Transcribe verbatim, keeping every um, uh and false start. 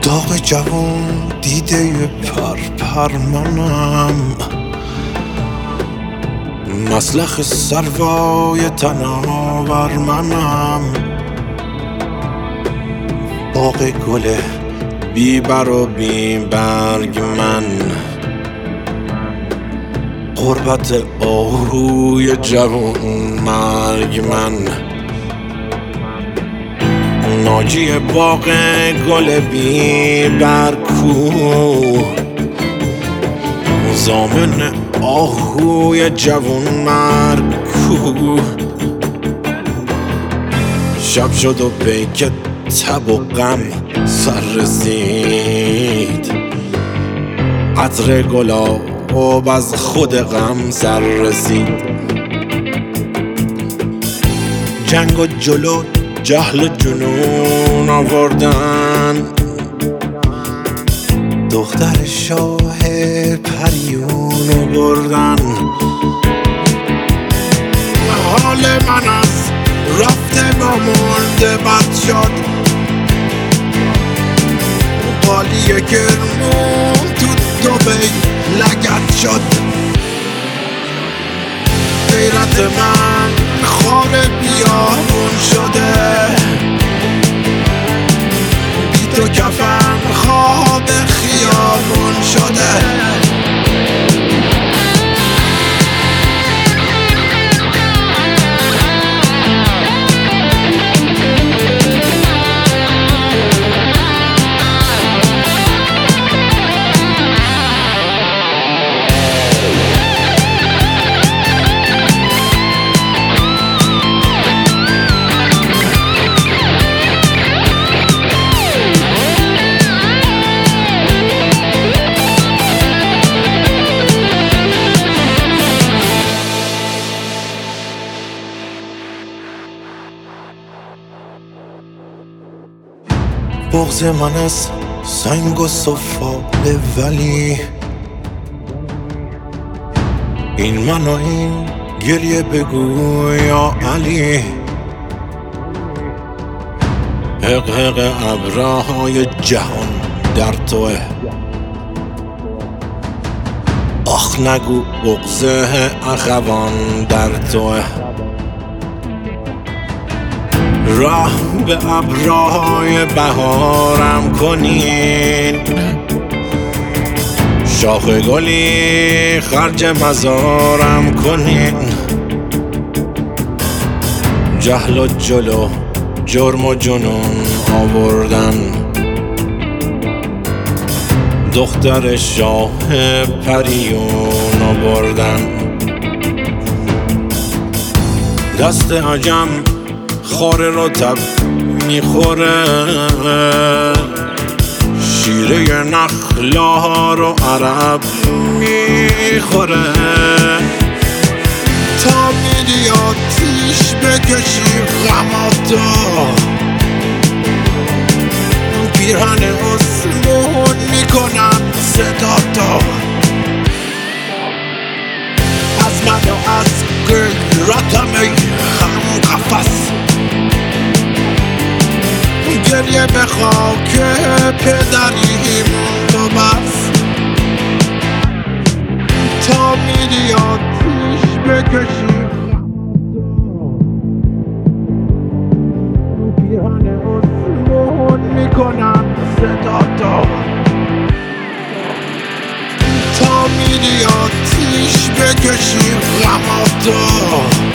داغ جوان دیده پر پر منم، مسلخ سروای تناور منم، باغ گل بی بر و بی برگ من، غربت آهوی جوان مرگ من، ناجی باغ گل بی برکو، زامن آهوی جوان مرگ کو. شب شد و پیک تب و غم سر رسید، عطر گلاب از خود غم سر رسید. جنگ و جلو جهل و جنون آوردن، دختر شاه پریون بردن. حال من از رفته با مرده بد شد، قالی کرمون تو دبی لگد شد. غیرت من خار بیابون شده، بی تو کفن خواب خیابون شده. بغض من از سنگ و سفاله، ولی این من و این گریه بگو یا علی. حق حق ابرهای جهان در توه، آخ نگو بغض اخوان در توه. راه به ابرهای بهارم کنین، شاخ گلی خرج مزارم کنین. جهل و جلو جرم و جنون آوردن، دختر شاه پریون آوردن. دست عجم خار رطب میخوره، شیره نخلا رو عرب میخوره. تا میری آتیش بکشی غماتو، پیرهن آسمون میکنن صداتو. از من و از غیرتم ای هم قفص، گریه به خاک پدریم تو بس. تا میری آتیش بکشی پیرهن آسمون میکنن صداتو. تا میری آتیش بکشی غماتو،